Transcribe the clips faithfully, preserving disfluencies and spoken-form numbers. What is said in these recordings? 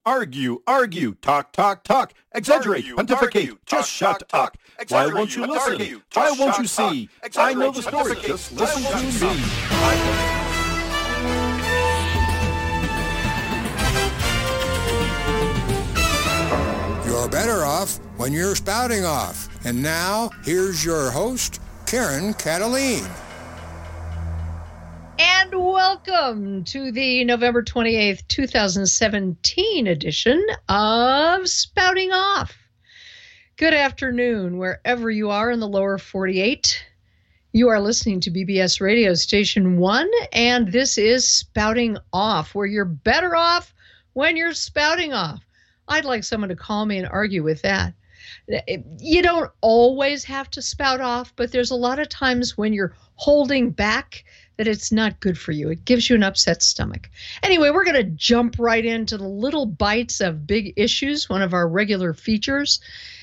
Argue, argue, talk, talk, talk, exaggerate, Argue, pontificate, argue, just talk, shut talk, up. talk, Why won't you exaggerate, listen? argue, Why just won't you shut see? up, I know the exaggerate, story, pontificate, just listen why to won't you me. You're better off when you're spouting off. And now, here's your host, Karen Cataline. And welcome to the November twenty-eighth, twenty seventeen edition of Spouting Off. Good afternoon, wherever you are in the lower forty-eight. You are listening to B B S Radio Station one, and this is Spouting Off, where you're better off when you're spouting off. I'd like someone to call me and argue with that. You don't always have to spout off, but there's a lot of times when you're holding back that it's not good for you. It gives you an upset stomach. Anyway, we're going to jump right into the little bites of big issues, one of our regular features.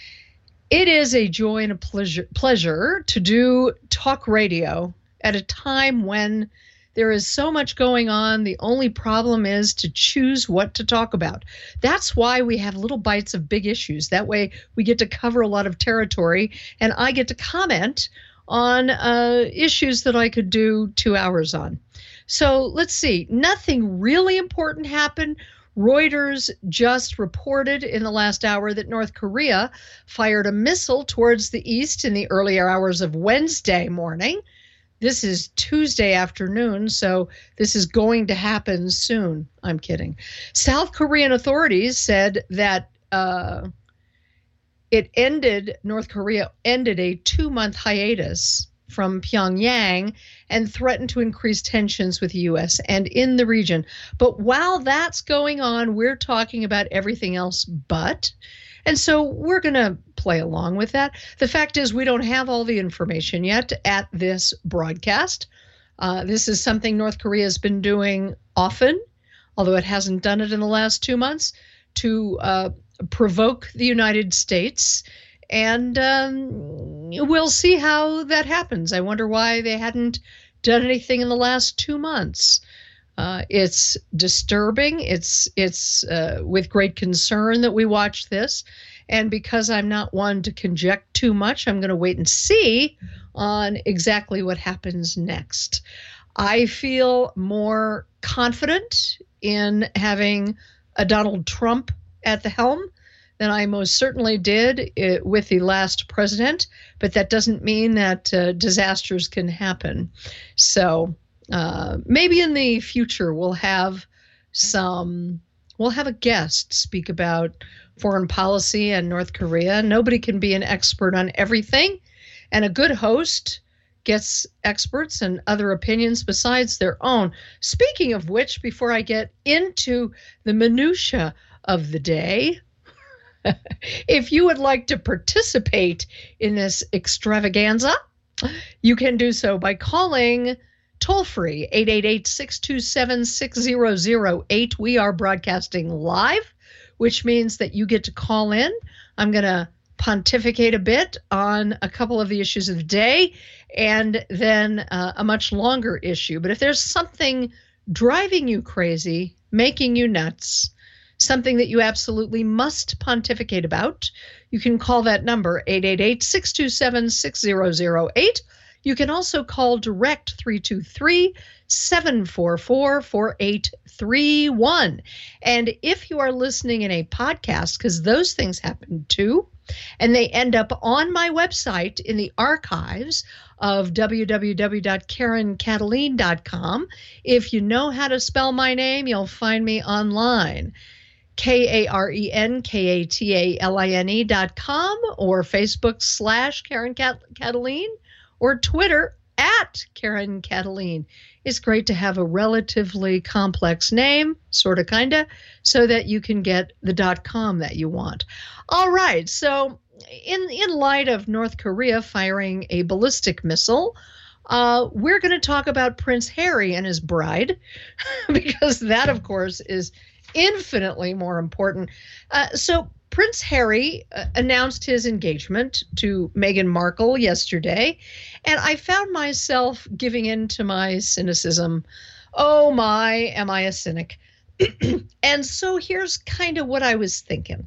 It is a joy and a pleasure, pleasure to do talk radio at a time when there is so much going on. The only problem is to choose what to talk about. That's why we have little bites of big issues. That way we get to cover a lot of territory, and I get to comment on uh, issues that I could do two hours on. So let's see. Nothing really important happened. Reuters just reported in the last hour that North Korea fired a missile towards the east in the earlier hours of Wednesday morning. This is Tuesday afternoon, so this is going to happen soon. I'm kidding. South Korean authorities said that uh, it ended, North Korea ended a two-month hiatus from Pyongyang and threatened to increase tensions with the U S and in the region. But while that's going on, we're talking about everything else but. And so we're going to play along with that. The fact is we don't have all the information yet at this broadcast. Uh, this is something North Korea has been doing often, although it hasn't done it in the last two months, to uh, provoke the United States. And um, we'll see how that happens. I wonder why they hadn't done anything in the last two months. Uh, it's disturbing. It's it's uh, with great concern that we watch this. And because I'm not one to conject too much, I'm going to wait and see on exactly what happens next. I feel more confident in having a Donald Trump at the helm than I most certainly did it, with the last president. But that doesn't mean that uh, disasters can happen. So Uh, maybe in the future we'll have some, we'll have a guest speak about foreign policy and North Korea. Nobody can be an expert on everything, and a good host gets experts and other opinions besides their own. Speaking of which, before I get into the minutia of the day, if you would like to participate in this extravaganza, you can do so by calling toll-free, eight eight eight, six two seven, six zero zero eight. We are broadcasting live, which means that you get to call in. I'm going to pontificate a bit on a couple of the issues of the day and then uh, a much longer issue. But if there's something driving you crazy, making you nuts, something that you absolutely must pontificate about, you can call that number, eight eight eight, six two seven, six zero zero eight. You can also call direct three two three, seven four four, four eight three one. And if you are listening in a podcast, because those things happen too, and they end up on my website in the archives of w w w dot karen cataline dot com, if you know how to spell my name, you'll find me online. K A R E N K A T A L I N E dot com or Facebook slash Karen Cat- Cataline. Or Twitter at Karen Cataline. It's great to have a relatively complex name, sort of, kind of, so that you can get the .com that you want. All right, so in, in light of North Korea firing a ballistic missile, uh, we're going to talk about Prince Harry and his bride, because that, of course, is infinitely more important. Uh, so Prince Harry uh, announced his engagement to Meghan Markle yesterday, and I found myself giving in to my cynicism. Oh my, am I a cynic? And so here's kind of what I was thinking.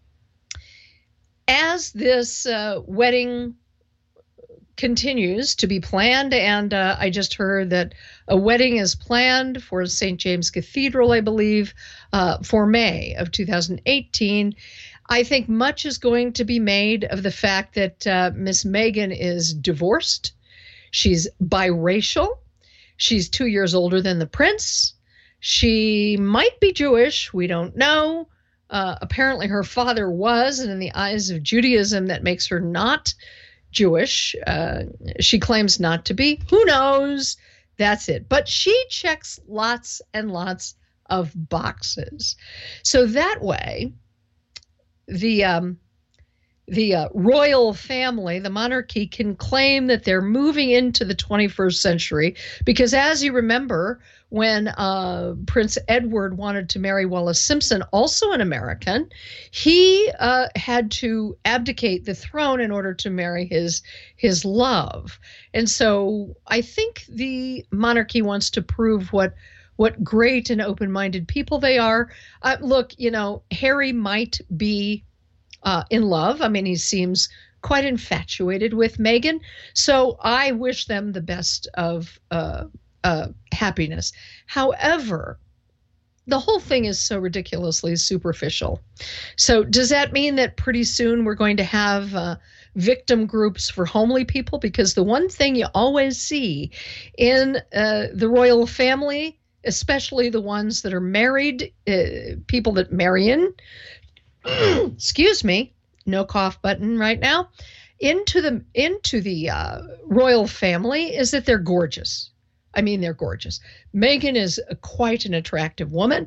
As this uh, wedding continues to be planned, and uh, I just heard that a wedding is planned for Saint James Cathedral, I believe, uh, for May of two thousand eighteen. I think much is going to be made of the fact that uh, Miss Meghan is divorced. She's biracial. She's two years older than the prince. She might be Jewish. We don't know. Uh, apparently her father was, and in the eyes of Judaism, that makes her not Jewish. Uh, she claims not to be. Who knows? That's it. But she checks lots and lots of boxes. So that way, the um, the uh, royal family, the monarchy, can claim that they're moving into the twenty-first century because, as you remember, when uh, Prince Edward wanted to marry Wallis Simpson, also an American, he uh, had to abdicate the throne in order to marry his his love. And so I think the monarchy wants to prove what what great and open-minded people they are. Uh, look, you know, Harry might be uh, in love. I mean, he seems quite infatuated with Meghan. So I wish them the best of uh, uh, happiness. However, the whole thing is so ridiculously superficial. So does that mean that pretty soon we're going to have uh, victim groups for homely people? Because the one thing you always see in uh, the royal family, especially the ones that are married, uh, people that marry in, excuse me, no cough button right now, into the into the uh, royal family is that they're gorgeous. I mean, they're gorgeous. Meghan is a, quite an attractive woman.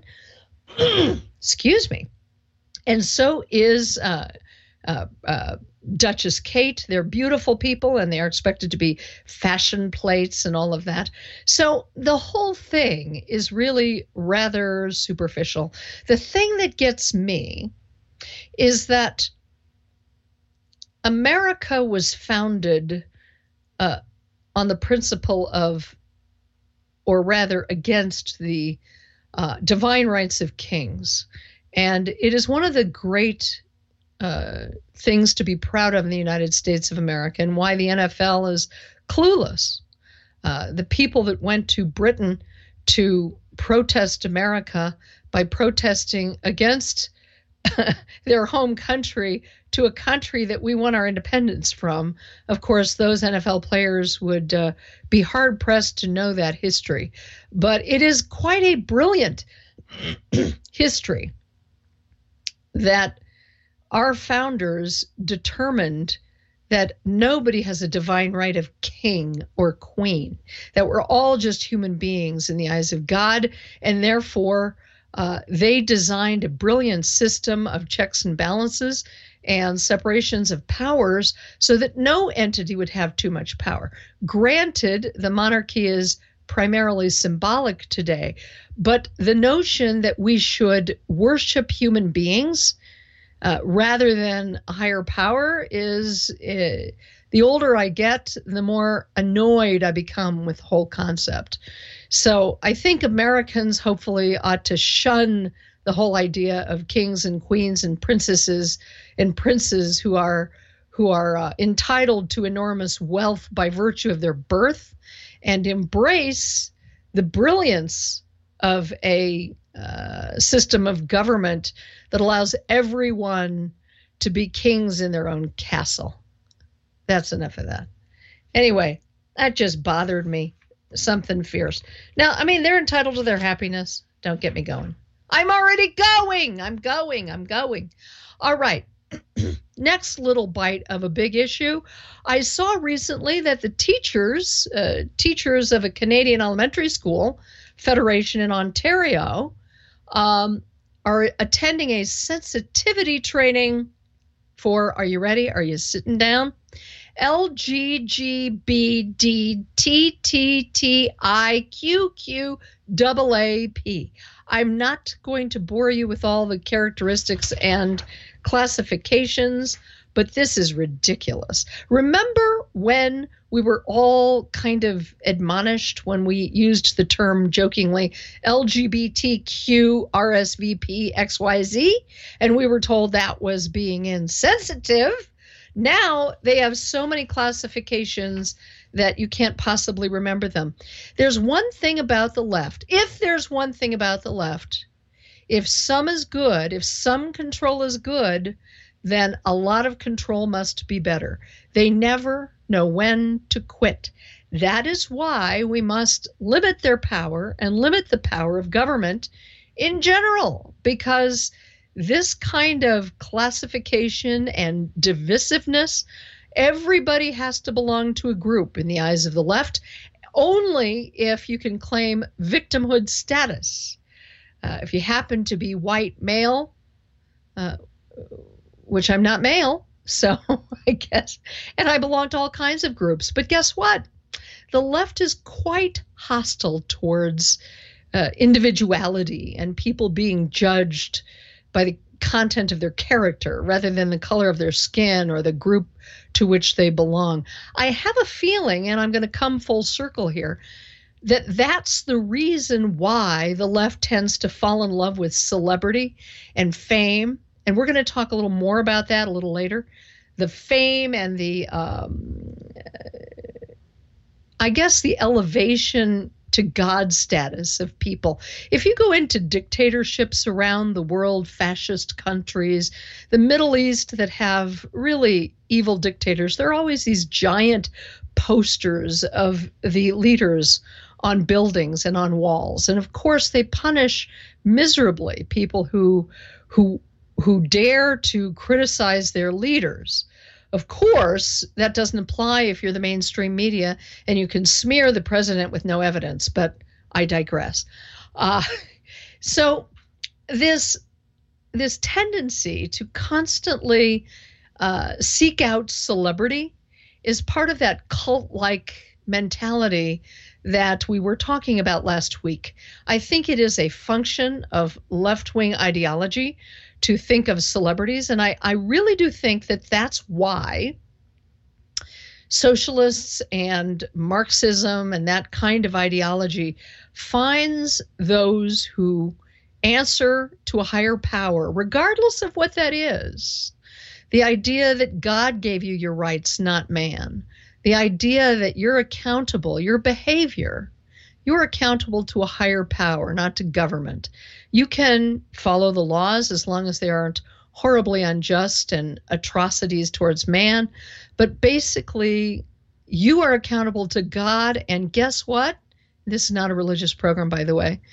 Excuse me. And so is uh, uh, uh, Duchess Kate. They're beautiful people, and they are expected to be fashion plates and all of that. So the whole thing is really rather superficial. The thing that gets me is that America was founded uh, on the principle of, or rather against the uh, divine rights of kings. And it is one of the great uh, things to be proud of in the United States of America, and why the N F L is clueless. Uh, the people that went to Britain to protest America by protesting against their home country to a country that we won our independence from. Of course, those N F L players would uh, be hard-pressed to know that history. But it is quite a brilliant history that our founders determined that nobody has a divine right of king or queen, that we're all just human beings in the eyes of God, and therefore Uh, they designed a brilliant system of checks and balances and separations of powers so that no entity would have too much power. Granted, the monarchy is primarily symbolic today, but the notion that we should worship human beings uh, rather than a higher power is, uh, the older I get, the more annoyed I become with the whole concept. So I think Americans hopefully ought to shun the whole idea of kings and queens and princesses and princes who are who are uh, entitled to enormous wealth by virtue of their birth, and embrace the brilliance of a uh, system of government that allows everyone to be kings in their own castle. That's enough of that. Anyway, that just bothered me. Something fierce. Now, I mean, they're entitled to their happiness. Don't get me going. I'm already going. I'm going. I'm going. All right. Next little bite of a big issue. I saw recently that the teachers, uh, teachers of a Canadian elementary school federation in Ontario, um, are attending a sensitivity training for, are you ready? Are you sitting down? L G G B D T T T I Q Q A A P. I'm not going to bore you with all the characteristics and classifications, but this is ridiculous. Remember when we were all kind of admonished when we used the term jokingly L G B T Q R S V P X Y Z, and we were told that was being insensitive. Now they have so many classifications that you can't possibly remember them. There's one thing about the left. If there's one thing about the left, if some is good, if some control is good, then a lot of control must be better. They never know when to quit. That is why we must limit their power and limit the power of government in general, because this kind of classification and divisiveness, everybody has to belong to a group in the eyes of the left, only if you can claim victimhood status. Uh, if you happen to be white male, uh, which I'm not male, so I guess, and I belong to all kinds of groups. But guess what? The left is quite hostile towards uh, individuality and people being judged by the content of their character rather than the color of their skin or the group to which they belong. I have a feeling, and I'm going to come full circle here, that that's the reason why the left tends to fall in love with celebrity and fame. And we're going to talk a little more about that a little later. The fame and the, um, I guess, the elevation to God status of people. If you go into dictatorships around the world, fascist countries, the Middle East that have really evil dictators, there are always these giant posters of the leaders on buildings and on walls. And of course, they punish miserably people who, who, who dare to criticize their leaders. Of course, that doesn't apply if you're the mainstream media and you can smear the president with no evidence, but I digress. Uh, so this, this tendency to constantly uh, seek out celebrity is part of that cult-like mentality that we were talking about last week. I think it is a function of left-wing ideology to think of celebrities. And I, I really do think that that's why socialists and Marxism and that kind of ideology finds those who answer to a higher power, regardless of what that is. The idea that God gave you your rights, not man. The idea that you're accountable, your behavior, you're accountable to a higher power, not to government. You can follow the laws as long as they aren't horribly unjust and atrocities towards man. But basically, you are accountable to God. And guess what? This is not a religious program, by the way.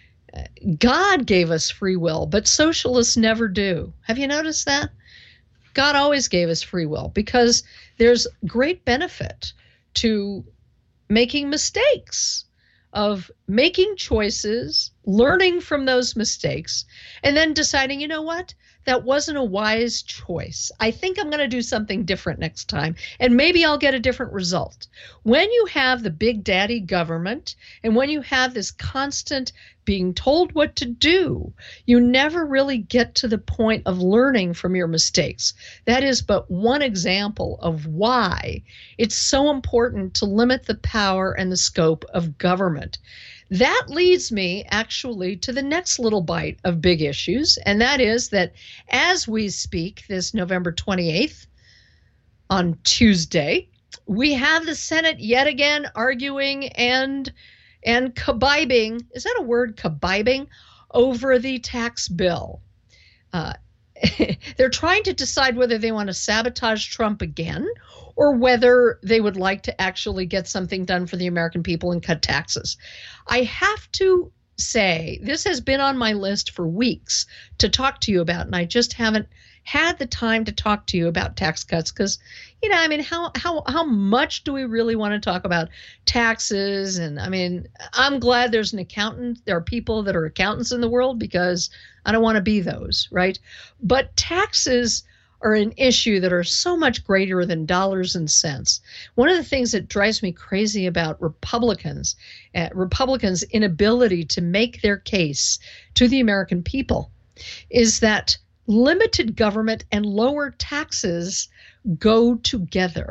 God gave us free will, but socialists never do. Have you noticed that? God always gave us free will because there's great benefit to making mistakes, of making choices, learning from those mistakes, and then deciding, you know what, that wasn't a wise choice. I think I'm going to do something different next time, and maybe I'll get a different result. When you have the big daddy government, and when you have this constant being told what to do, you never really get to the point of learning from your mistakes. That is but one example of why it's so important to limit the power and the scope of government. That leads me actually to the next little bite of big issues, and that is that as we speak this November twenty-eighth on Tuesday, we have the Senate yet again arguing and and kibibing, is that a word, kibibing, over the tax bill. Uh, they're trying to decide whether they want to sabotage Trump again or whether they would like to actually get something done for the American people and cut taxes. I have to say, this has been on my list for weeks to talk to you about, and I just haven't had the time to talk to you about tax cuts because, you know, I mean, how how how much do we really want to talk about taxes? And I mean, I'm glad there's an accountant. There are people that are accountants in the world because I don't want to be those, right? But taxes are an issue that are so much greater than dollars and cents. One of the things that drives me crazy about Republicans, uh, Republicans' inability to make their case to the American people is that limited government and lower taxes go together.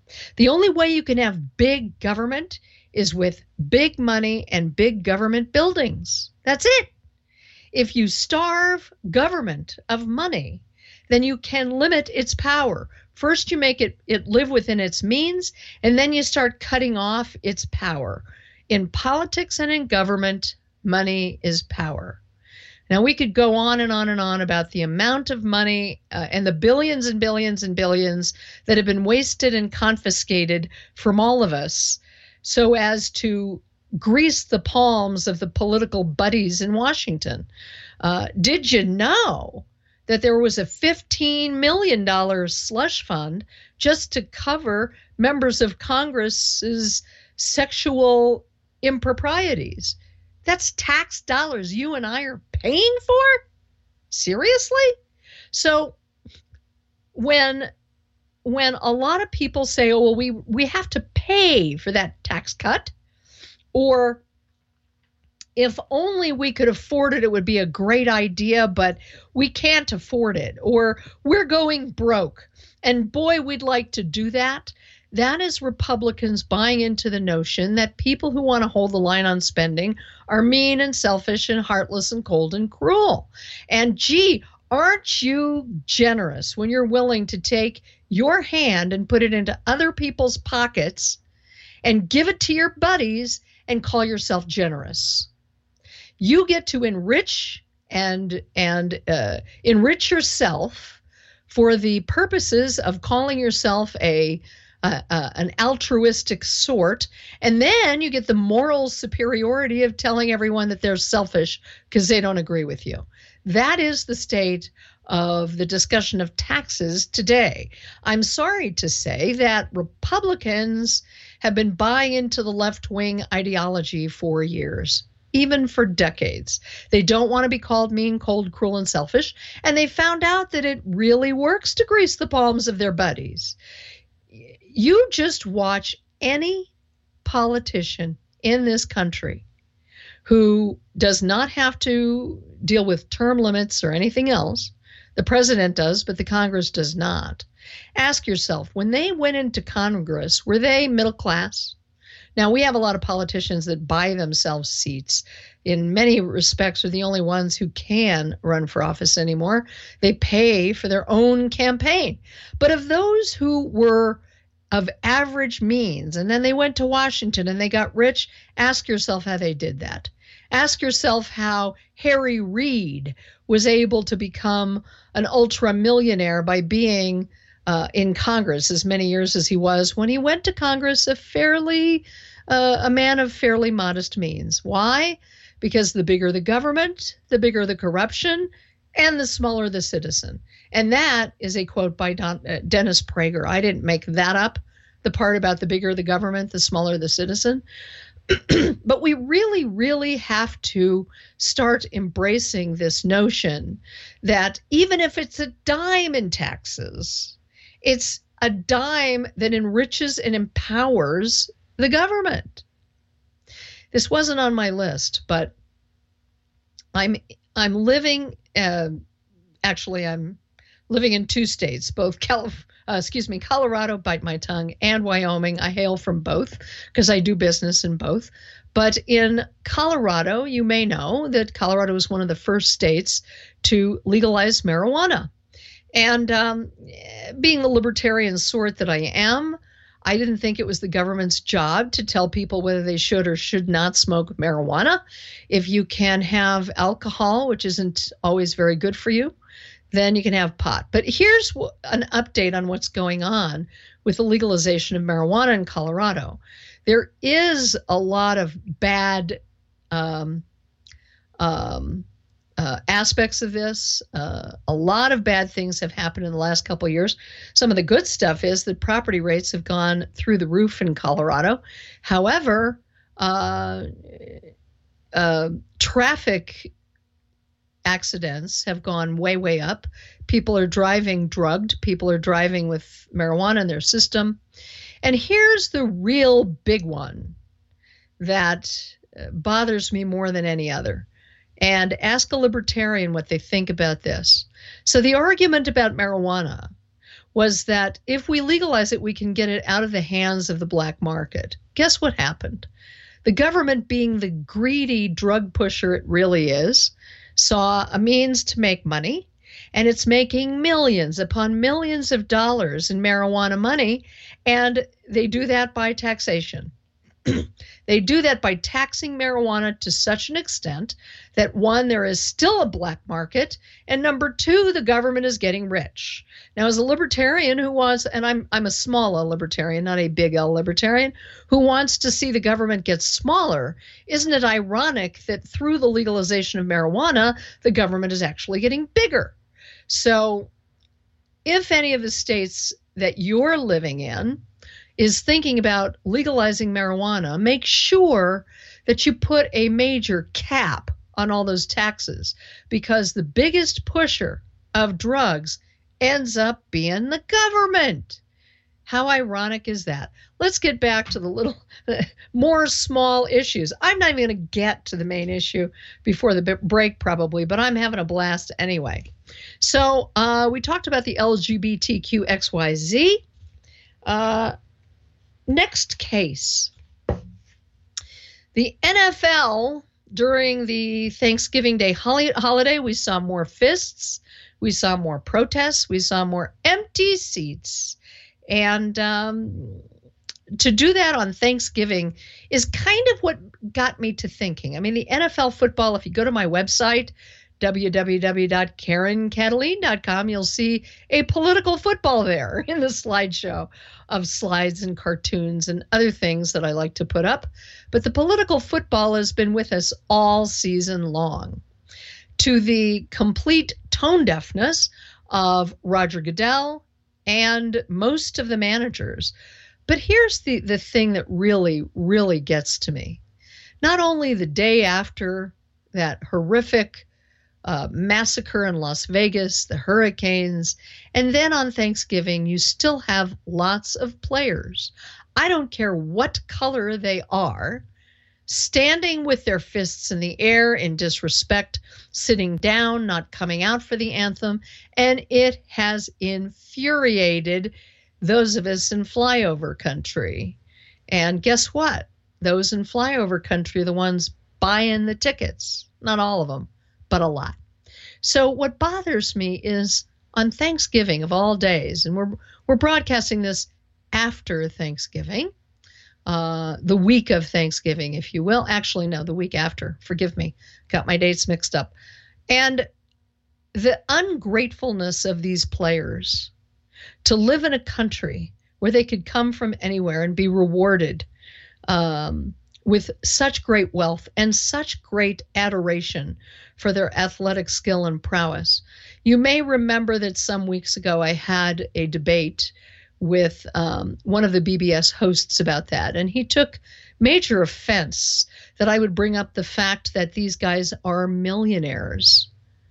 The only way you can have big government is with big money and big government buildings. That's it. If you starve government of money, then you can limit its power. First, you make it, it live within its means, and then you start cutting off its power. In politics and in government, money is power. Now, we could go on and on and on about the amount of money uh, and the billions and billions and billions that have been wasted and confiscated from all of us so as to grease the palms of the political buddies in Washington. Uh, did you know that there was a fifteen million dollars slush fund just to cover members of Congress's sexual improprieties? That's tax dollars you and I are paying for? Seriously? So when when a lot of people say, oh, well, we, we have to pay for that tax cut, or if only we could afford it, it would be a great idea, but we can't afford it, or we're going broke, and boy, we'd like to do that. That is Republicans buying into the notion that people who want to hold the line on spending are mean and selfish and heartless and cold and cruel. And gee, aren't you generous when you're willing to take your hand and put it into other people's pockets and give it to your buddies and call yourself generous? You get to enrich and and uh, enrich yourself for the purposes of calling yourself a Uh, uh, an altruistic sort, and then you get the moral superiority of telling everyone that they're selfish because they don't agree with you. That is the state of the discussion of taxes today. I'm sorry to say that Republicans have been buying into the left-wing ideology for years, even for decades. They don't want to be called mean, cold, cruel, and selfish, and they found out that it really works to grease the palms of their buddies. You just watch any politician in this country who does not have to deal with term limits or anything else. The president does, but the Congress does not. Ask yourself, when they went into Congress, were they middle class? Now, we have a lot of politicians that buy themselves seats. In many respects, are the only ones who can run for office anymore. They pay for their own campaign. But of those who were of average means, and then they went to Washington and they got rich, ask yourself how they did that. Ask yourself how Harry Reid was able to become an ultra-millionaire by being uh, in Congress as many years as he was when he went to Congress a fairly, uh, a man of fairly modest means. Why? Because the bigger the government, the bigger the corruption, and the smaller the citizen. And that is a quote by Don, uh, Dennis Prager. I didn't make that up, the part about the bigger the government, the smaller the citizen. But we really, really have to start embracing this notion that even if it's a dime in taxes, it's a dime that enriches and empowers the government. This wasn't on my list, but I'm I'm living, uh, actually I'm living in two states, both Calif- uh, excuse me, Colorado, bite my tongue, and Wyoming. I hail from both because I do business in both. But in Colorado, you may know that Colorado was one of the first states to legalize marijuana. And um, being the libertarian sort that I am, I didn't think it was the government's job to tell people whether they should or should not smoke marijuana. If you can have alcohol, which isn't always very good for you, then you can have pot. But here's an update on what's going on with the legalization of marijuana in Colorado. There is a lot of bad um, um, uh, aspects of this. Uh, a lot of bad things have happened in the last couple of years. Some of the good stuff is that property rates have gone through the roof in Colorado. However, uh, uh, traffic accidents have gone way, way up. People are driving drugged. People are driving with marijuana in their system. And here's the real big one that bothers me more than any other. And ask a libertarian what they think about this. So the argument about marijuana was that if we legalize it, we can get it out of the hands of the black market. Guess what happened? The government, being the greedy drug pusher it really is, saw a means to make money, and it's making millions upon millions of dollars in marijuana money, and they do that by taxation. They do that by taxing marijuana to such an extent that, one, there is still a black market, and number two, the government is getting rich. Now, as a libertarian who wants, and I'm I'm a small L libertarian, not a big L libertarian, who wants to see the government get smaller, isn't it ironic that through the legalization of marijuana, the government is actually getting bigger? So if any of the states that you're living in is thinking about legalizing marijuana, make sure that you put a major cap on all those taxes, because the biggest pusher of drugs ends up being the government. How ironic is that? Let's get back to the little more small issues. I'm not even going to get to the main issue before the break probably, but I'm having a blast anyway. So uh, we talked about the L G B T Q X Y Z. Uh, Next case. The N F L, during the Thanksgiving Day holiday, we saw more fists, we saw more protests, we saw more empty seats. And um, to do that on Thanksgiving is kind of what got me to thinking. I mean, the N F L football, if you go to my website, w w w dot karen kataline dot com, you'll see a political football there in the slideshow of slides and cartoons and other things that I like to put up. But the political football has been with us all season long, to the complete tone deafness of Roger Goodell and most of the managers. But here's the, the thing that really, really gets to me. Not only the day after that horrific Uh, massacre in Las Vegas, the hurricanes, and then on Thanksgiving, you still have lots of players, I don't care what color they are, standing with their fists in the air in disrespect, sitting down, not coming out for the anthem, and it has infuriated those of us in flyover country. And guess what? Those in flyover country are the ones buying the tickets. Not all of them, but a lot. So what bothers me is on Thanksgiving of all days, and we're we're broadcasting this after Thanksgiving, uh, the week of Thanksgiving, if you will. Actually, no, the week after. Forgive me. Got my dates mixed up. And the ungratefulness of these players to live in a country where they could come from anywhere and be rewarded um, with such great wealth and such great adoration for their athletic skill and prowess. You may remember that some weeks ago I had a debate with um, one of the B B S hosts about that, and he took major offense that I would bring up the fact that these guys are millionaires.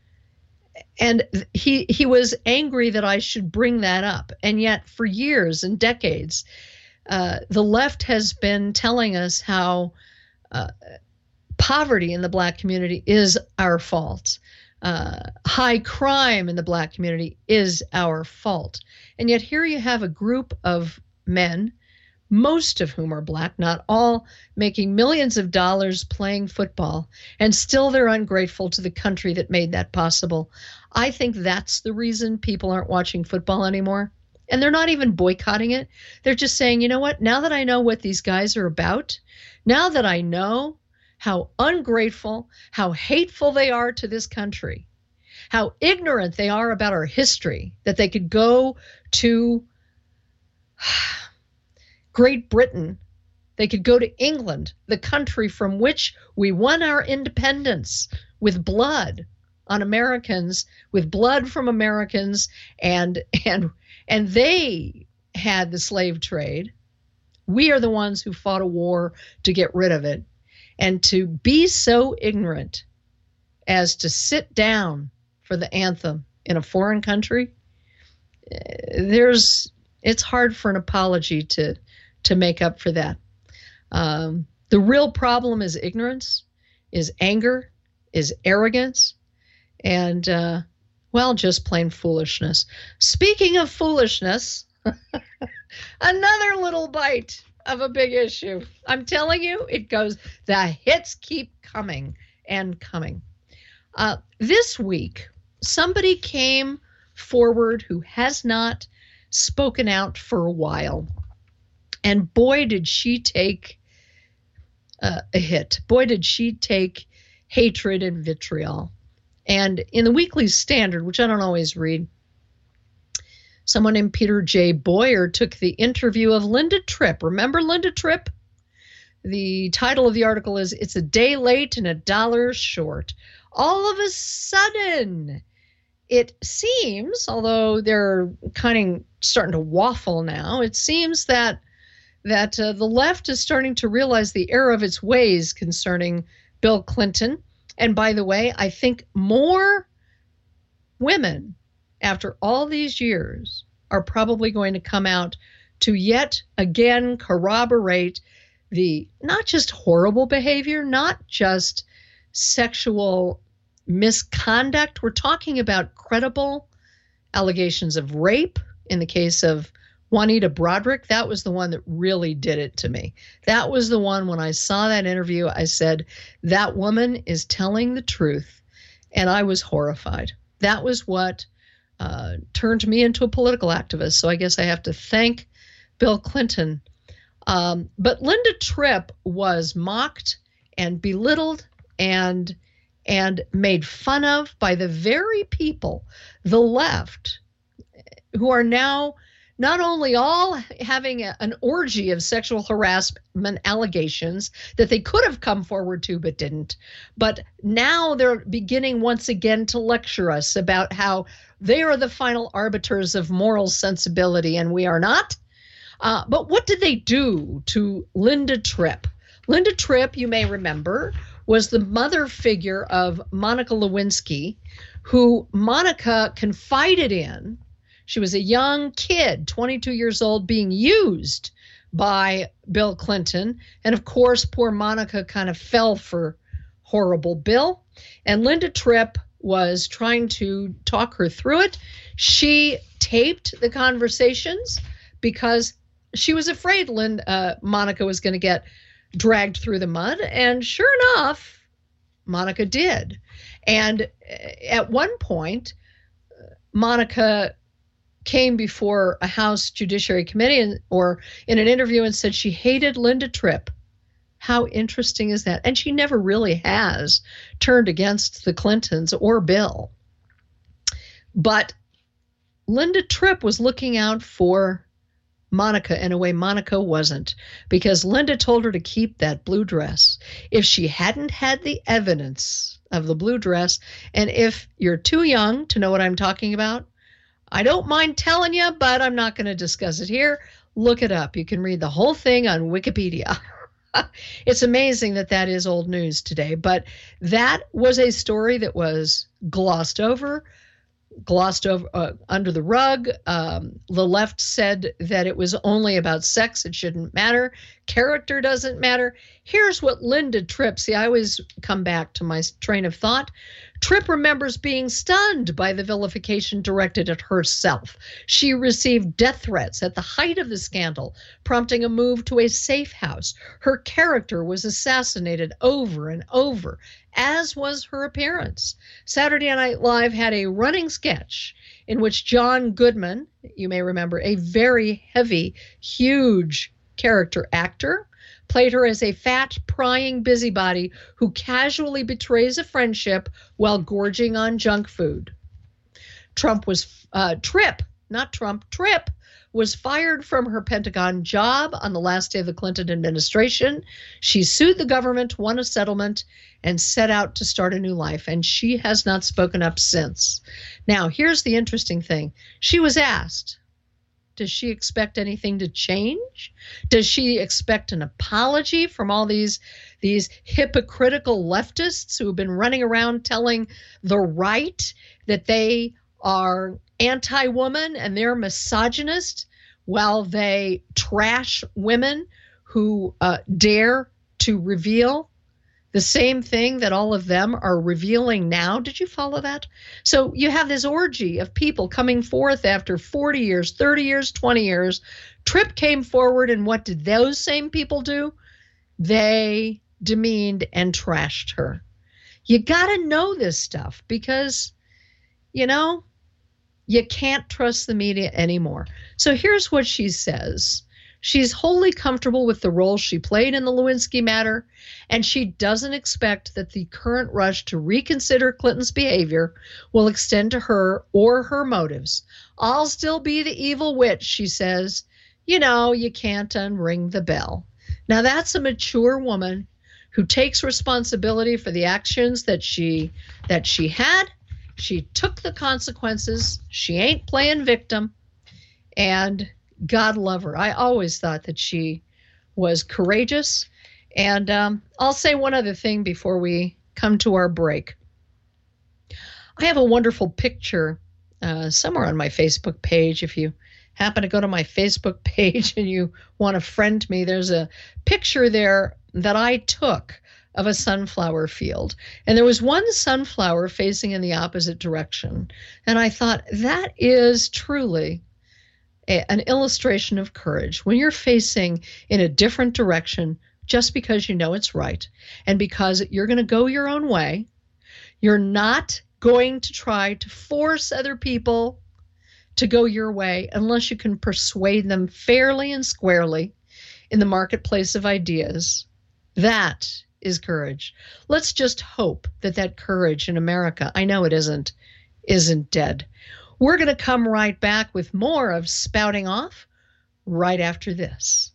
And he he was angry that I should bring that up. And yet for years and decades, uh, the left has been telling us how uh, poverty in the black community is our fault. Uh, high crime in the black community is our fault. And yet here you have a group of men, most of whom are black, not all, making millions of dollars playing football, and still they're ungrateful to the country that made that possible. I think that's the reason people aren't watching football anymore. And they're not even boycotting it. They're just saying, you know what, now that I know what these guys are about, now that I know how ungrateful, how hateful they are to this country, how ignorant they are about our history, that they could go to Great Britain, they could go to England, the country from which we won our independence with blood on Americans, with blood from Americans, and and and they had the slave trade. We are the ones who fought a war to get rid of it. And to be so ignorant as to sit down for the anthem in a foreign country, there's it's hard for an apology to to make up for that. Um, the real problem is ignorance, is anger, is arrogance. And, uh, Well, just plain foolishness. Speaking of foolishness, another little bite of a big issue. I'm telling you, it goes, the hits keep coming and coming. Uh, this week, somebody came forward who has not spoken out for a while. And boy, did she take uh, a hit. Boy, did she take hatred and vitriol. And in the Weekly Standard, which I don't always read, someone named Peter J. Boyer took the interview of Linda Tripp. Remember Linda Tripp? The title of the article is, "It's a Day Late and a Dollar Short." All of a sudden, it seems, although they're kind of starting to waffle now, it seems that that uh, the left is starting to realize the error of its ways concerning Bill Clinton. And by the way, I think more women, after all these years, are probably going to come out to yet again corroborate the not just horrible behavior, not just sexual misconduct. We're talking about credible allegations of rape. In the case of Juanita Broaddrick, that was the one that really did it to me. That was the one, when I saw that interview, I said, that woman is telling the truth. And I was horrified. That was what uh, turned me into a political activist. So I guess I have to thank Bill Clinton. Um, but Linda Tripp was mocked and belittled and and made fun of by the very people, the left, who are now not only all having a, an orgy of sexual harassment allegations that they could have come forward to but didn't, but now they're beginning once again to lecture us about how they are the final arbiters of moral sensibility and we are not. Uh, but what did they do to Linda Tripp? Linda Tripp, you may remember, was the mother figure of Monica Lewinsky, who Monica confided in. She was a young kid, twenty-two years old, being used by Bill Clinton. And of course, poor Monica kind of fell for horrible Bill. And Linda Tripp was trying to talk her through it. She taped the conversations because she was afraid Linda, uh, Monica was going to get dragged through the mud. And sure enough, Monica did. And at one point, Monica came before a House Judiciary Committee and, or in an interview and said she hated Linda Tripp. How interesting is that? And she never really has turned against the Clintons or Bill. But Linda Tripp was looking out for Monica in a way Monica wasn't, because Linda told her to keep that blue dress. If she hadn't had the evidence of the blue dress, and if you're too young to know what I'm talking about, I don't mind telling you, but I'm not going to discuss it here. Look it up. You can read the whole thing on Wikipedia. It's amazing that that is old news today, but that was a story that was glossed over, glossed over uh, under the rug. Um, the left said that it was only about sex. It shouldn't matter. Character doesn't matter. Here's what Linda Tripp, see, I always come back to my train of thought. Tripp remembers being stunned by the vilification directed at herself. She received death threats at the height of the scandal, prompting a move to a safe house. Her character was assassinated over and over, as was her appearance. Saturday Night Live had a running sketch in which John Goodman, you may remember, a very heavy, huge character actor, played her as a fat, prying busybody who casually betrays a friendship while gorging on junk food. Trump was, uh, Tripp, not Trump, Tripp was fired from her Pentagon job on the last day of the Clinton administration. She sued the government, won a settlement, and set out to start a new life. And she has not spoken up since. Now, here's the interesting thing. She was asked, does she expect anything to change? Does she expect an apology from all these, these hypocritical leftists who have been running around telling the right that they are anti-woman and they're misogynist while they trash women who uh, dare to reveal The same thing that all of them are revealing now. Did you follow that? So you have this orgy of people coming forth after forty years, thirty years, twenty years. Tripp came forward, and what did those same people do? They demeaned and trashed her. You got to know this stuff because, you know, you can't trust the media anymore. So here's what she says. She's wholly comfortable with the role she played in the Lewinsky matter, and she doesn't expect that the current rush to reconsider Clinton's behavior will extend to her or her motives. I'll still be the evil witch, she says. You know, you can't unring the bell. Now, that's a mature woman who takes responsibility for the actions that she that she had. She took the consequences. She ain't playing victim. And God love her. I always thought that she was courageous. And um, I'll say one other thing before we come to our break. I have a wonderful picture uh, somewhere on my Facebook page. If you happen to go to my Facebook page and you want to friend me, there's a picture there that I took of a sunflower field. And there was one sunflower facing in the opposite direction. And I thought, that is truly a, an illustration of courage. When you're facing in a different direction, just because you know it's right, and because you're going to go your own way, you're not going to try to force other people to go your way unless you can persuade them fairly and squarely in the marketplace of ideas. That is courage. Let's just hope that that courage in America, I know it isn't, isn't dead. We're going to come right back with more of Spouting Off right after this.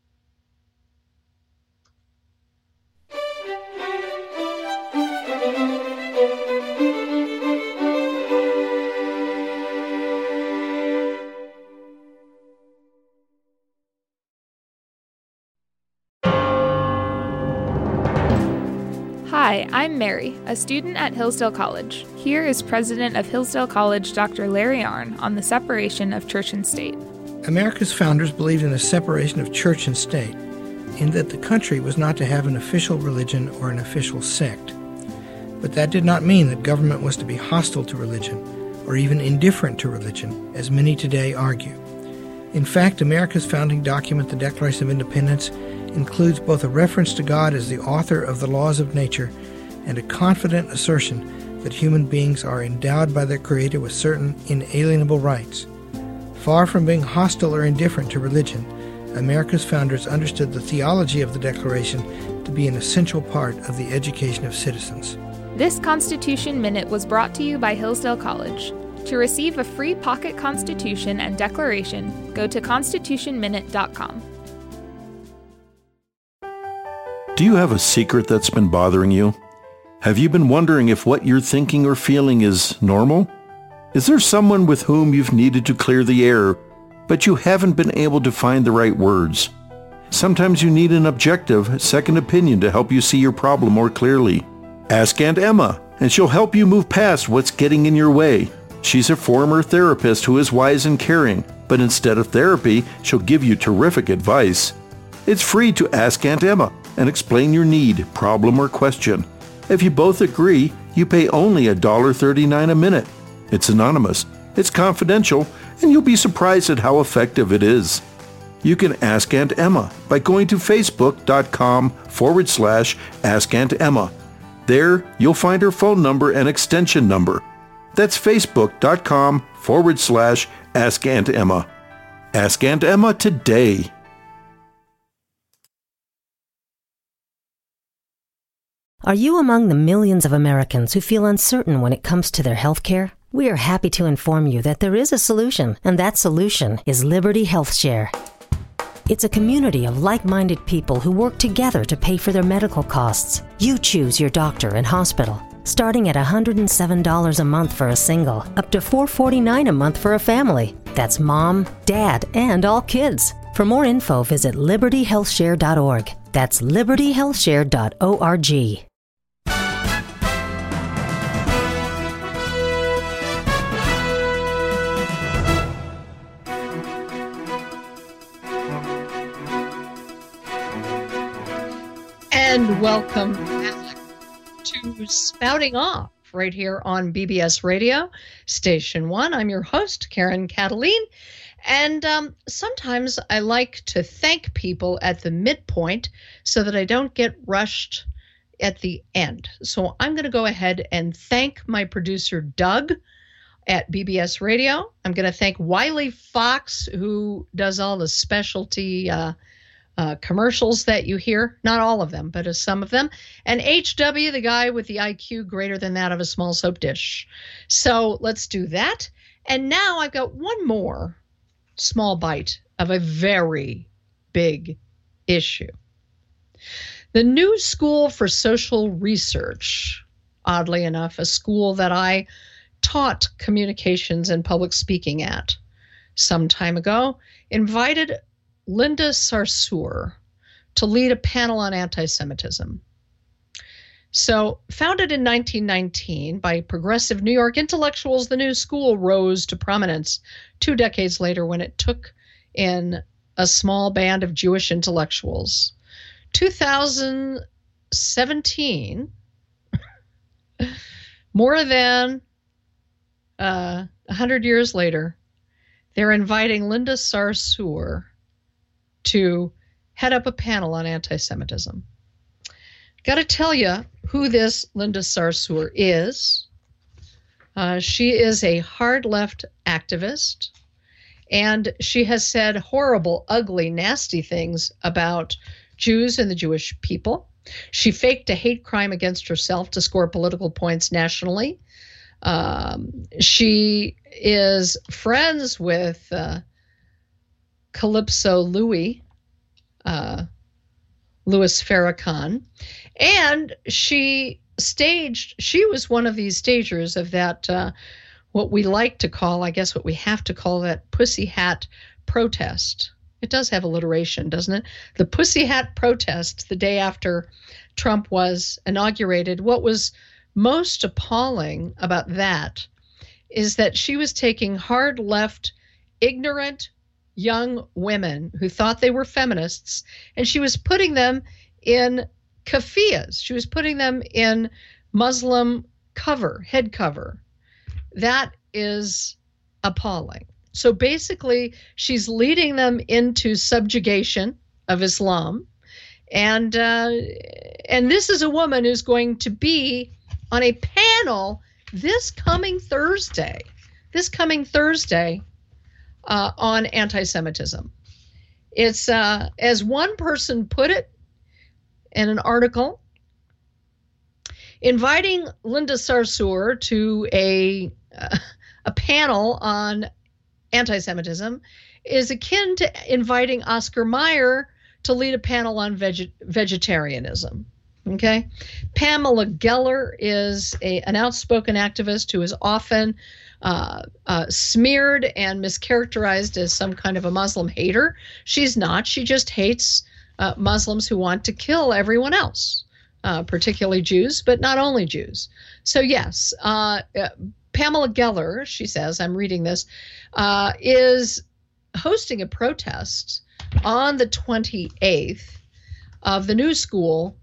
Hi, I'm Mary, a student at Hillsdale College. Here is President of Hillsdale College, Doctor Larry Arnn, on the separation of church and state. America's founders believed in a separation of church and state, in that the country was not to have an official religion or an official sect. But that did not mean that government was to be hostile to religion, or even indifferent to religion, as many today argue. In fact, America's founding document, the Declaration of Independence, includes both a reference to God as the author of the laws of nature and a confident assertion that human beings are endowed by their Creator with certain inalienable rights. Far from being hostile or indifferent to religion, America's founders understood the theology of the Declaration to be an essential part of the education of citizens. This Constitution Minute was brought to you by Hillsdale College. To receive a free pocket Constitution and Declaration, go to constitution minute dot com. Do you have a secret that's been bothering you? Have you been wondering if what you're thinking or feeling is normal? Is there someone with whom you've needed to clear the air, but you haven't been able to find the right words? Sometimes you need an objective, second opinion to help you see your problem more clearly. Ask Aunt Emma, and she'll help you move past what's getting in your way. She's a former therapist who is wise and caring, but instead of therapy, she'll give you terrific advice. It's free to ask Aunt Emma and explain your need, problem, or question. If you both agree, you pay only one dollar and thirty-nine cents a minute. It's anonymous, it's confidential, and you'll be surprised at how effective it is. You can ask Aunt Emma by going to facebook.com forward slash Ask Aunt Emma. There, you'll find her phone number and extension number. That's facebook.com forward slash Ask Aunt Emma. Ask Aunt Emma today. Are you among the millions of Americans who feel uncertain when it comes to their health care? We are happy to inform you that there is a solution, and that solution is Liberty Health Share. It's a community of like-minded people who work together to pay for their medical costs. You choose your doctor and hospital, starting at one hundred seven dollars a month for a single, up to four hundred forty-nine dollars a month for a family. That's mom, dad, and all kids. For more info, visit liberty health share dot org. That's liberty health share dot org. And welcome back to Spouting Off right here on B B S Radio, Station one. I'm your host, Karen Cataline, and um, sometimes I like to thank people at the midpoint so that I don't get rushed at the end. So I'm going to go ahead and thank my producer, Doug, at B B S Radio. I'm going to thank Wiley Fox, who does all the specialty uh, uh, commercials that you hear. Not all of them, but uh, some of them. And H W, the guy with the I Q greater than that of a small soap dish. So let's do that. And now I've got one more small bite of a very big issue. The New School for Social Research, oddly enough, a school that I taught communications and public speaking at some time ago, invited Linda Sarsour to lead a panel on anti-Semitism. So, founded in nineteen nineteen by progressive New York intellectuals, the new school rose to prominence two decades later when it took in a small band of Jewish intellectuals. two thousand seventeen, more than uh, one hundred years later, they're inviting Linda Sarsour to head up a panel on anti-Semitism. Got to tell you who this Linda Sarsour is. Uh, she is a hard left activist, and she has said horrible, ugly, nasty things about Jews and the Jewish people. She faked a hate crime against herself to score political points nationally. Um, she is friends with uh, Calypso Louis, uh, Louis Farrakhan, and she staged, she was one of these stagers of that, uh, what we like to call, I guess what we have to call that Pussy Hat protest. It does have alliteration, doesn't it? The Pussy Hat protest the day after Trump was inaugurated. What was most appalling about that is that she was taking hard left, ignorant young women who thought they were feminists, and she was putting them in keffiyehs. She was putting them in Muslim cover, head cover. That is appalling. So basically, she's leading them into subjugation of Islam. And uh, and this is a woman who's going to be on a panel this coming Thursday, this coming Thursday uh, on anti-Semitism. It's, uh, as one person put it in an article, inviting Linda Sarsour to a, uh, a panel on anti-Semitism is akin to inviting Oscar Mayer to lead a panel on veg- vegetarianism. Okay. Pamela Geller is a, an outspoken activist who is often uh, uh, smeared and mischaracterized as some kind of a Muslim hater. She's not. She just hates uh, Muslims who want to kill everyone else, uh, particularly Jews, but not only Jews. So yes, uh, uh, Pamela Geller, she says, I'm reading this, uh, is hosting a protest on the twenty-eighth of the New School,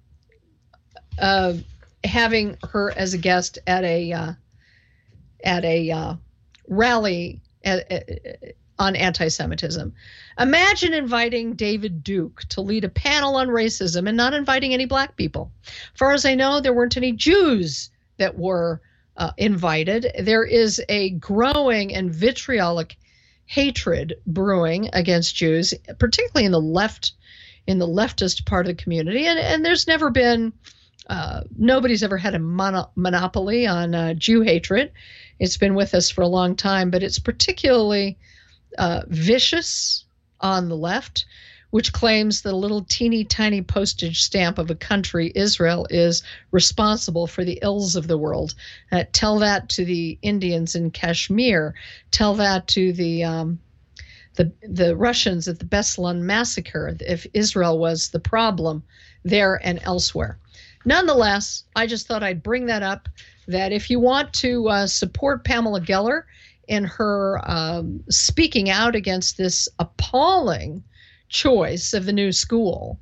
uh, having her as a guest at a uh, at a uh, rally at, at, on anti-Semitism. Imagine inviting David Duke to lead a panel on racism and not inviting any black people. As far as I know, there weren't any Jews that were uh, invited. There is a growing and vitriolic hatred brewing against Jews, particularly in the left, in the leftist part of the community. And, and there's never been, uh, nobody's ever had a mono- monopoly on uh, Jew hatred. It's been with us for a long time, but it's particularly uh, vicious on the left, which claims that a little teeny tiny postage stamp of a country, Israel, is responsible for the ills of the world. Uh, tell that to the Indians in Kashmir. Tell that to the um, the the Russians at the Beslan massacre, if Israel was the problem there and elsewhere. Nonetheless, I just thought I'd bring that up, that if you want to uh, support Pamela Geller in her um, speaking out against this appalling choice of the New School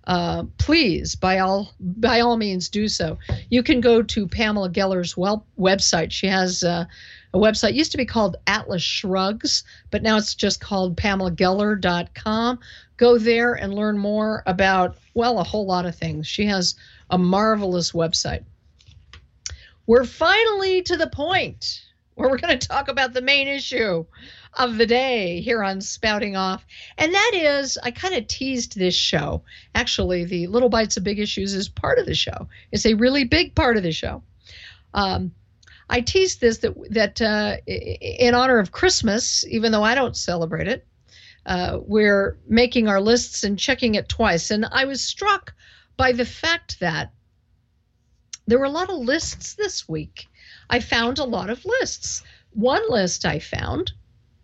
uh, please, by all by all means, do so. You can go to Pamela Geller's well, website. She has uh, a website. It used to be called Atlas Shrugs, but now it's just called pamela geller dot com. Go there and learn more about, well, a whole lot of things. She has a marvelous website. We're finally to the point where we're going to talk about the main issue of the day here on Spouting Off. And that is, I kind of teased this show. Actually, the Little Bites of Big Issues is part of the show. It's a really big part of the show. Um, I teased this that, that uh, in honor of Christmas, even though I don't celebrate it, uh, we're making our lists and checking it twice. And I was struck by the fact that there were a lot of lists this week. I found a lot of lists. One list I found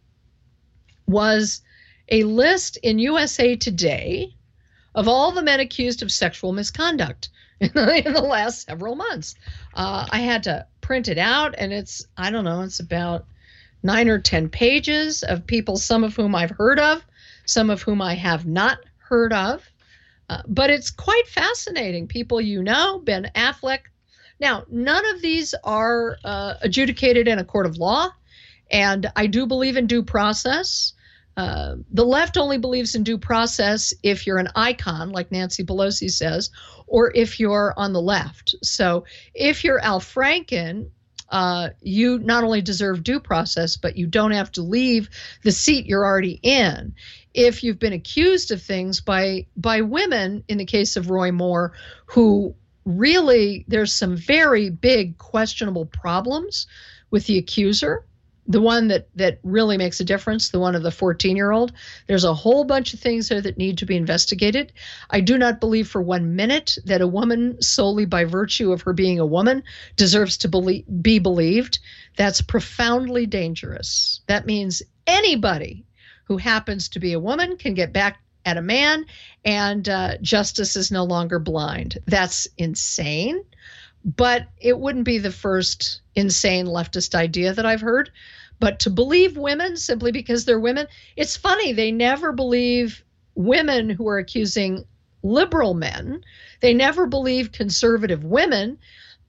was a list in U S A Today of all the men accused of sexual misconduct in the, in the last several months. Uh, I had to print it out, and it's, I don't know, it's about nine or ten pages of people, some of whom I've heard of, some of whom I have not heard of. Uh, but it's quite fascinating. People you know, Ben Affleck. Now, none of these are uh, adjudicated in a court of law, and I do believe in due process. Uh, the left only believes in due process if you're an icon, like Nancy Pelosi says, or if you're on the left. So if you're Al Franken, uh, you not only deserve due process, but you don't have to leave the seat you're already in. If you've been accused of things by by women, in the case of Roy Moore, who really, there's some very big questionable problems with the accuser, the one that, that really makes a difference, the one of the fourteen-year-old. There's a whole bunch of things there that need to be investigated. I do not believe for one minute that a woman, solely by virtue of her being a woman, deserves to belie- be believed. That's profoundly dangerous. That means anybody who happens to be a woman can get back at a man, and uh, justice is no longer blind. That's insane, but it wouldn't be the first insane leftist idea that I've heard. But to believe women simply because they're women, it's funny, they never believe women who are accusing liberal men. They never believe conservative women.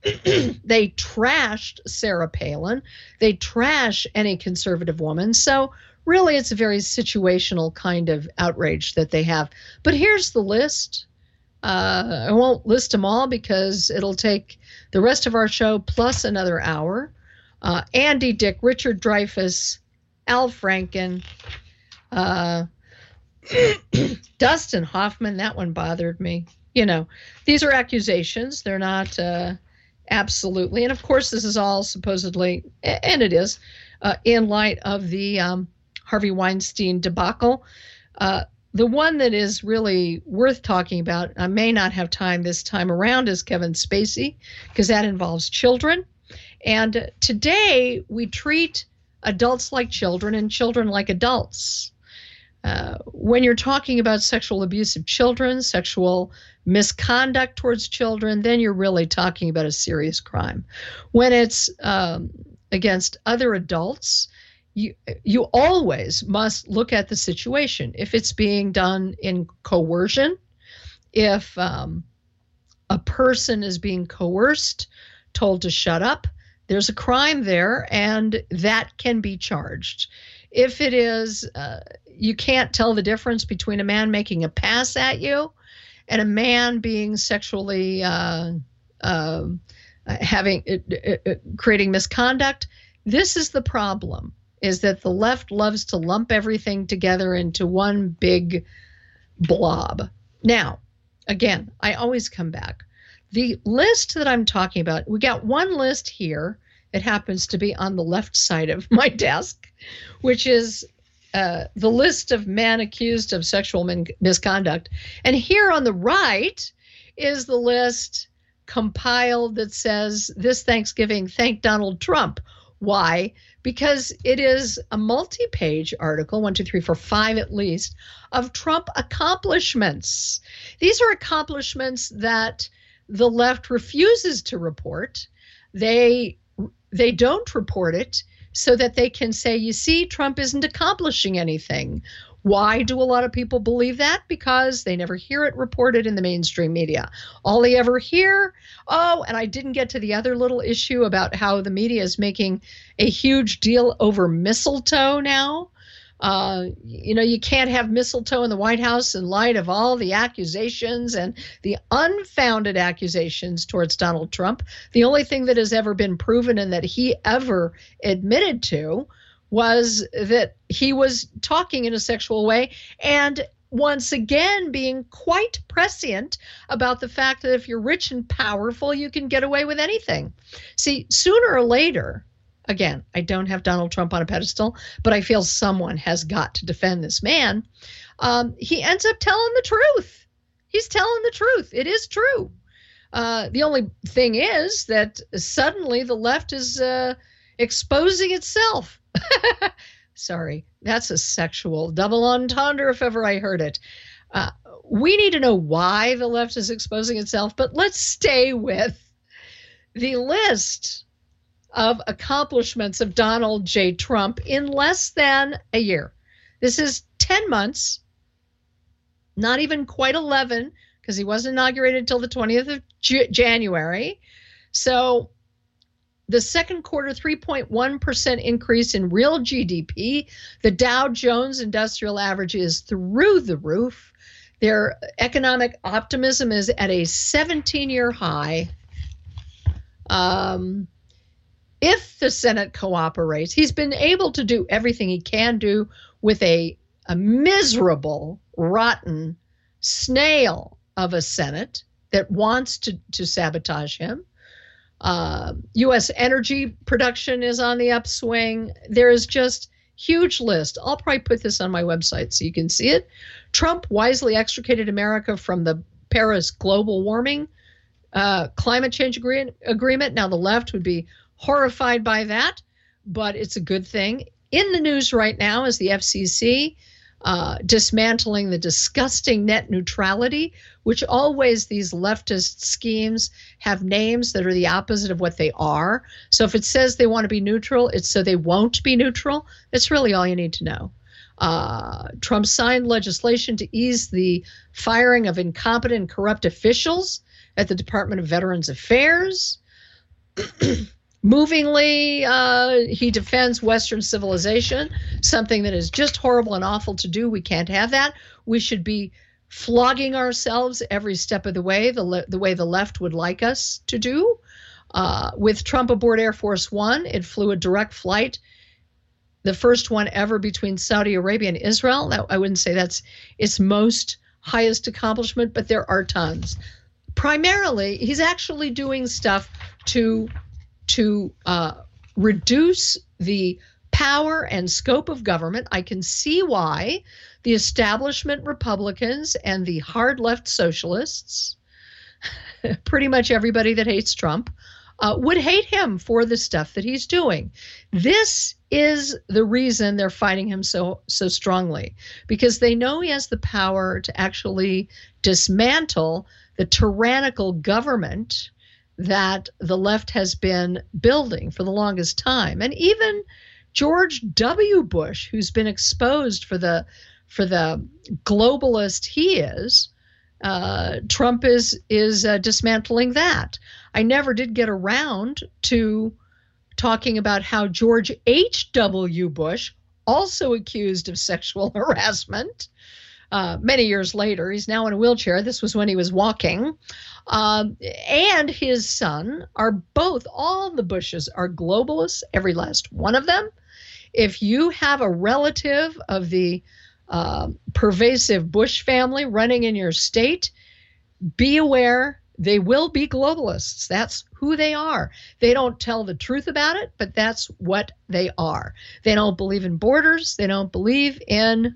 They trashed Sarah Palin. They trash any conservative woman. So really, it's a very situational kind of outrage that they have. But here's the list. Uh, I won't list them all because it'll take the rest of our show plus another hour. Uh, Andy Dick, Richard Dreyfuss, Al Franken, uh, Dustin Hoffman. That one bothered me. You know, these are accusations. They're not uh, absolutely. And of course, this is all supposedly, and it is, uh, in light of the um, Harvey Weinstein debacle. Uh, the one that is really worth talking about, I may not have time this time around, is Kevin Spacey, because that involves children. And today we treat adults like children and children like adults. Uh, when you're talking about sexual abuse of children, sexual misconduct towards children, then you're really talking about a serious crime. When it's um, against other adults, You, you always must look at the situation. If it's being done in coercion, if um, a person is being coerced, told to shut up, there's a crime there, and that can be charged. If it is, uh, you can't tell the difference between a man making a pass at you and a man being sexually uh, uh, having uh, uh, creating misconduct. This is the problem, is that the left loves to lump everything together into one big blob. Now, again, I always come back. The list that I'm talking about, we got one list here. It happens to be on the left side of my desk, which is uh, the list of men accused of sexual min- misconduct. And here on the right is the list compiled that says, this Thanksgiving, thank Donald Trump. Why? Because it is a multi-page article, one, two, three, four, five at least, of Trump accomplishments. These are accomplishments that the left refuses to report. They they don't report it so that they can say, you see, Trump isn't accomplishing anything. Why do a lot of people believe that? Because they never hear it reported in the mainstream media. All they ever hear, oh, and I didn't get to the other little issue about how the media is making a huge deal over mistletoe now. Uh, you know, you can't have mistletoe in the White House in light of all the accusations and the unfounded accusations towards Donald Trump. The only thing that has ever been proven and that he ever admitted to was that he was talking in a sexual way, and once again being quite prescient about the fact that if you're rich and powerful, you can get away with anything. See, sooner or later, again, I don't have Donald Trump on a pedestal, but I feel someone has got to defend this man. Um, he ends up telling the truth. He's telling the truth. It is true. Uh, the only thing is that suddenly the left is uh, exposing itself. Sorry, that's a sexual double entendre if ever I heard it. Uh, we need to know why the left is exposing itself, but let's stay with the list of accomplishments of Donald J. Trump in less than a year. This is ten months, not even quite eleven, because he wasn't inaugurated until the twentieth of January. So the second quarter, three point one percent increase in real G D P. The Dow Jones Industrial Average is through the roof. Their economic optimism is at a seventeen-year high. Um, if the Senate cooperates, he's been able to do everything he can do with a, a miserable, rotten snail of a Senate that wants to, to sabotage him. Uh, U S energy production is on the upswing. There is just huge list. I'll probably put this on my website so you can see it. Trump wisely extricated America from the Paris global warming uh, climate change agree- agreement. Now the left would be horrified by that, but it's a good thing. In the news right now is the F C C uh, dismantling the disgusting net neutrality, which always these leftist schemes have names that are the opposite of what they are. So if it says they want to be neutral, it's so they won't be neutral. That's really all you need to know. Uh, Trump signed legislation to ease the firing of incompetent and corrupt officials at the Department of Veterans Affairs. Movingly, uh, he defends Western civilization, something that is just horrible and awful to do. We can't have that. We should be flogging ourselves every step of the way, the, le- the way the left would like us to do. Uh, with Trump aboard Air Force One, it flew a direct flight, the first one ever between Saudi Arabia and Israel. That, I wouldn't say that's its most highest accomplishment, but there are tons. Primarily, he's actually doing stuff to to uh, reduce the power and scope of government. I can see why the establishment Republicans and the hard left socialists, pretty much everybody that hates Trump, uh, would hate him for the stuff that he's doing. This is the reason they're fighting him so so strongly, because they know he has the power to actually dismantle the tyrannical government that the left has been building for the longest time. And even George W. Bush, who's been exposed for the for the globalist he is, uh, Trump is is uh, dismantling that. I never did get around to talking about how George H W. Bush, also accused of sexual harassment, Uh, many years later, he's now in a wheelchair. This was when he was walking. Um, and his son are both, all the Bushes are globalists, every last one of them. If you have a relative of the uh, pervasive Bush family running in your state, be aware they will be globalists. That's who they are. They don't tell the truth about it, but that's what they are. They don't believe in borders. They don't believe in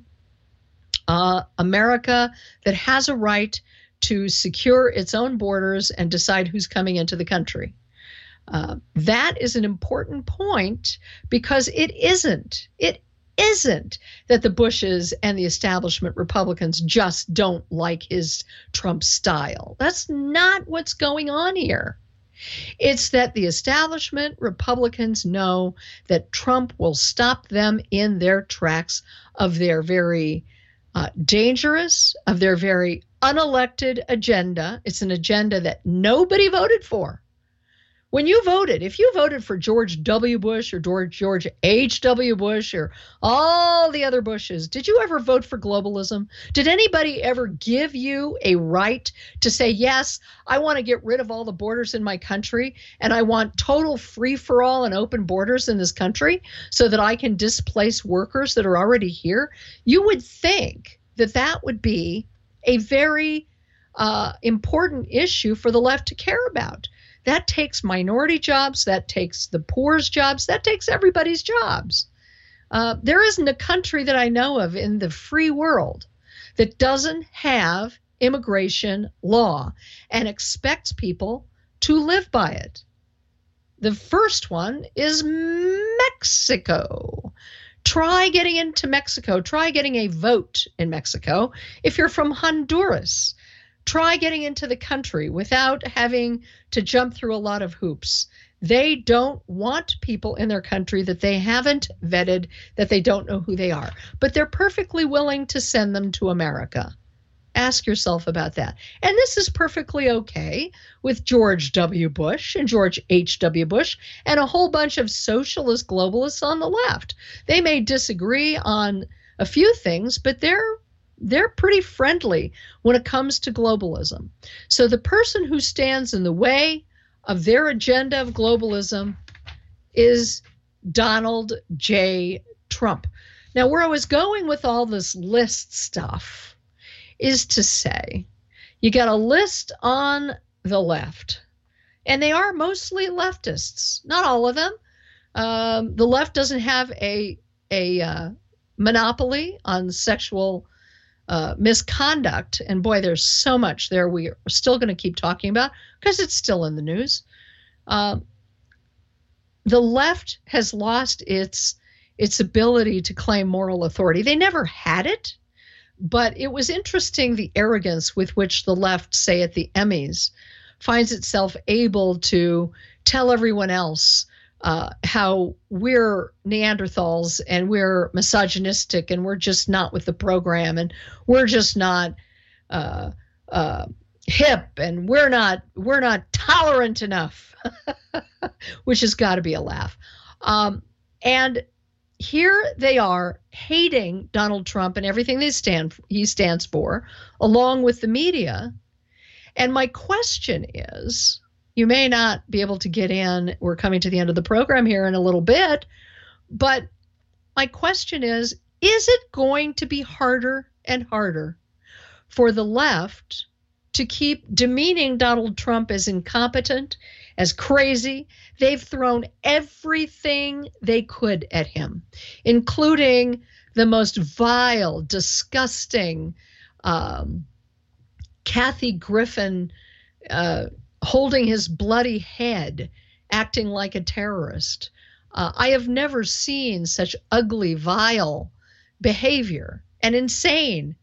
Uh, America that has a right to secure its own borders and decide who's coming into the country. Uh, that is an important point, because it isn't. It isn't that the Bushes and the establishment Republicans just don't like his Trump style. That's not what's going on here. It's that the establishment Republicans know that Trump will stop them in their tracks of their very uh, dangerous, of their very unelected agenda. It's an agenda that nobody voted for. When you voted, if you voted for George W. Bush or George, George H W. Bush or all the other Bushes, did you ever vote for globalism? Did anybody ever give you a right to say, yes, I want to get rid of all the borders in my country and I want total free-for-all and open borders in this country so that I can displace workers that are already here? You would think that that would be a very uh, important issue for the left to care about. That takes minority jobs, that takes the poor's jobs, that takes everybody's jobs. Uh, there isn't a country that I know of in the free world that doesn't have immigration law and expects people to live by it. The first one is Mexico. Try getting into Mexico. Try getting a vote in Mexico if you're from Honduras. Try getting into the country without having to jump through a lot of hoops. They don't want people in their country that they haven't vetted, that they don't know who they are. But they're perfectly willing to send them to America. Ask yourself about that. And this is perfectly okay with George W. Bush and George H W. Bush and a whole bunch of socialist globalists on the left. They may disagree on a few things, but they're They're pretty friendly when it comes to globalism. So the person who stands in the way of their agenda of globalism is Donald J. Trump. Now, where I was going with all this list stuff is to say, you got a list on the left, and they are mostly leftists. Not all of them. Um, the left doesn't have a, a uh, monopoly on sexual Uh, misconduct, and boy, there's so much there we are still going to keep talking about because it's still in the news. Uh, the left has lost its its ability to claim moral authority. They never had it, but it was interesting the arrogance with which the left, say at the Emmys, finds itself able to tell everyone else Uh, how we're Neanderthals and we're misogynistic and we're just not with the program and we're just not uh, uh, hip and we're not we're not tolerant enough, which has got to be a laugh. Um, and here they are hating Donald Trump and everything they stand he stands for, along with the media. And my question is, you may not be able to get in. We're coming to the end of the program here in a little bit. But my question is, is it going to be harder and harder for the left to keep demeaning Donald Trump as incompetent, as crazy? They've thrown everything they could at him, including the most vile, disgusting um, Kathy Griffin uh holding his bloody head, acting like a terrorist. Uh, I have never seen such ugly, vile behavior and insane,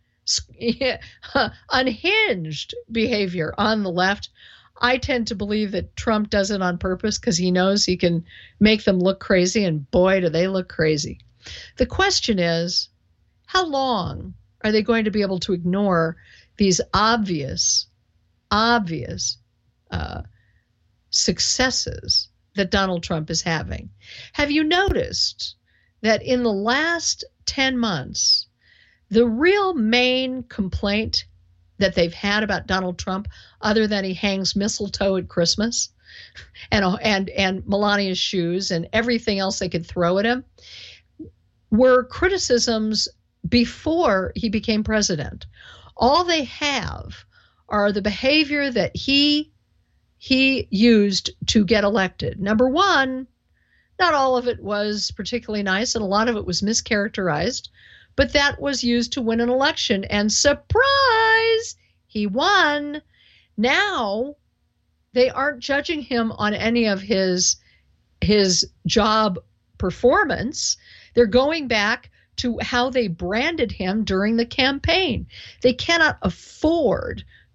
unhinged behavior on the left. I tend to believe that Trump does it on purpose because he knows he can make them look crazy, and boy, do they look crazy. The question is, how long are they going to be able to ignore these obvious, obvious Uh, successes that Donald Trump is having? Have you noticed that in the last ten months, the real main complaint that they've had about Donald Trump, other than he hangs mistletoe at Christmas and and and Melania's shoes and everything else they could throw at him, were criticisms before he became president? All they have are the behavior that he he used to get elected. Number one, not all of it was particularly nice, and a lot of it was mischaracterized, but that was used to win an election. And surprise, he won. Now they aren't judging him on any of his his job performance. They're going back to how they branded him during the campaign. They cannot afford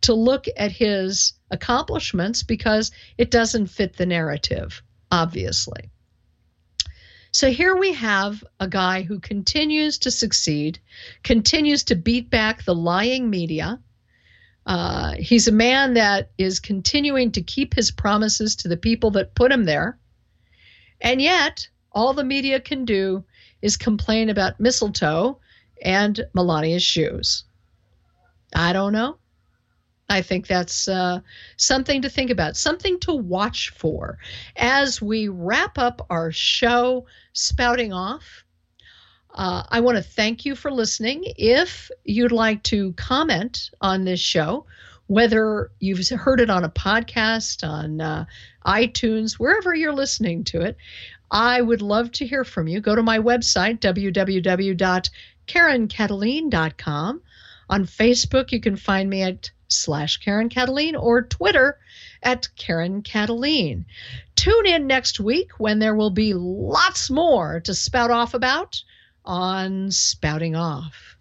to look at his accomplishments because it doesn't fit the narrative, obviously. So here we have a guy who continues to succeed, continues to beat back the lying media. Uh, he's a man that is continuing to keep his promises to the people that put him there. And yet, all the media can do is complain about mistletoe and Melania's shoes. I don't know. I think that's uh, something to think about, something to watch for. As we wrap up our show, Spouting Off, uh, I want to thank you for listening. If you'd like to comment on this show, whether you've heard it on a podcast, on uh, iTunes, wherever you're listening to it, I would love to hear from you. Go to my website, w w w dot karen kataline dot com. On Facebook, you can find me at slash Karen Kataline or Twitter at Karen Kataline. Tune in next week when there will be lots more to spout off about on Spouting Off.